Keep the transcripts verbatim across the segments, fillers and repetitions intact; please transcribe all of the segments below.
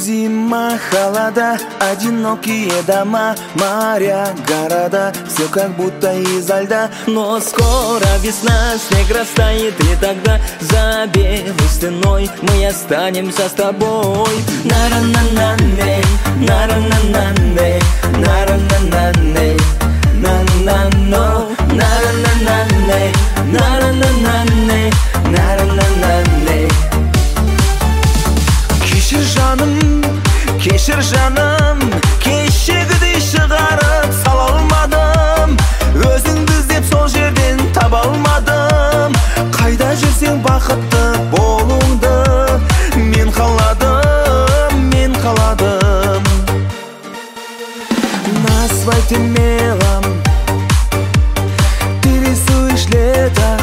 Зима, холода, одинокие дома, моря, города, все как будто изо льда. Но скоро весна, снег растает, и тогда за белой стеной мы останемся с тобой. На-ра-на-на-ней, на-ра-на-на-ней, на-ра-на-на-ней, на-на-но, на-ра-на-на-ней, на-ра-на-на-ней, на-ра-на-на-ней. Кешір жаным, кешір жаным, кешегідей шығарып сала алмадым. Өзіңді іздеп сол жерден таба алмадым. Қайда жүрсең бақытты болуыңды мен қаладым, мен қаладым. На асфальте мелом ты рисуешь лето,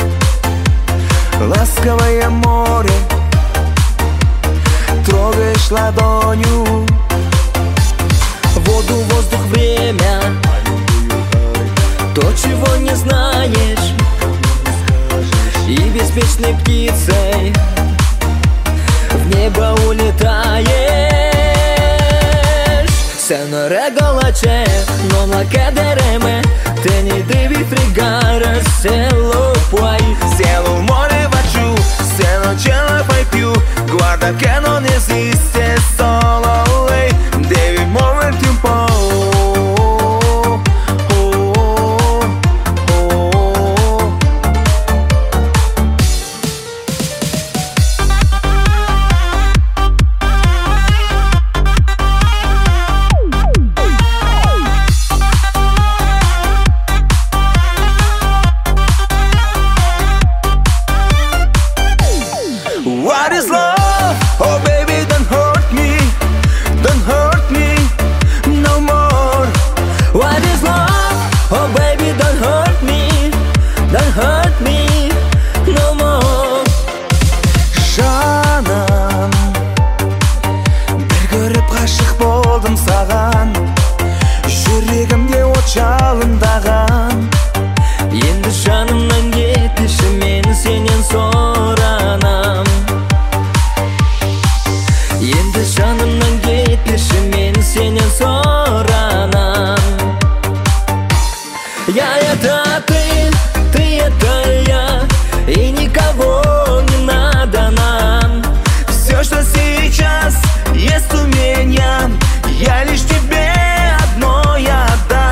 ласковое море трогаешь ладонью, воду, воздух, время, то, чего не знаешь, и беспечной птицей в небо улетаешь. Senore golace, non la cadremo, tenete vi fregare se lo puoi. Se lo muore va giù, se non ce la fai più, guarda che non esiste solo lei, devi muoverti un po'. What is love? Oh baby, don't hurt me, don't hurt me no more. What is love? Oh baby, don't hurt me, don't hurt me no more. Жаным, бір көріп ғашық болдым саған, жүрегімде от жалындаған. Енді жанымнан кетші, мен сенен соранам. Енді жанымнан кетпеші, мен сенен соранам. Я это ты, ты это я, и никого не надо нам. Все, что сейчас есть у меня, я лишь тебе одно я отдам.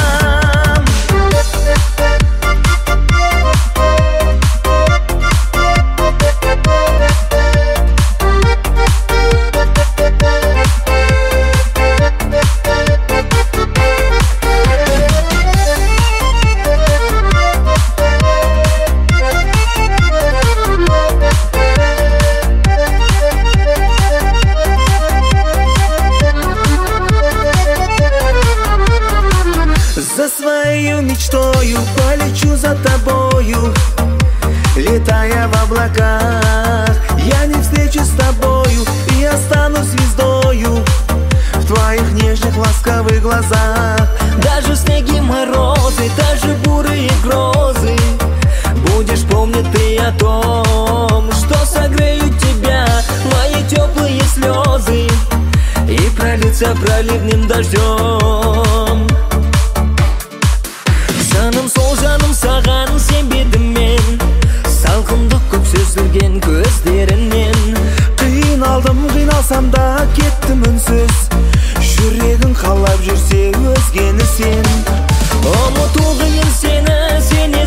За свою мечтою полечу за тобою, летая в облаках. Я не встречусь с тобою и останусь звездою в твоих нежных ласковых глазах. Даже снеги, морозы, даже бурые грозы, будешь помнить ты о том, что согреют тебя мои теплые слезы и пролиться проливным дождем. Жаным, сол жаным, саған сенбедім мен, салқындық көп сөзілген көздерінен. Қиналдым, қиналсам да кеттім үнсіз, жүрегің қалап жүрсе өзгені сен. Ұмыту қиын сені, сені